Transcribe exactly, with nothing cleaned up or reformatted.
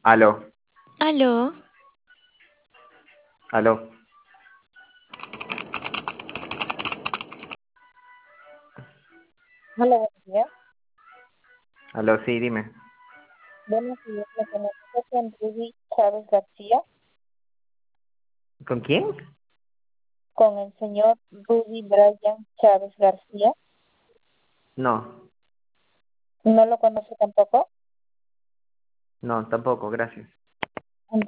Aló, Aló, aló, Hola, buenos días. aló, sí, dime. Buenos días, me comunico con Ruby Chávez García, ¿Con quién? con el señor Ruby Brian Chávez García. No, ¿No lo conoce tampoco? no, tampoco, gracias.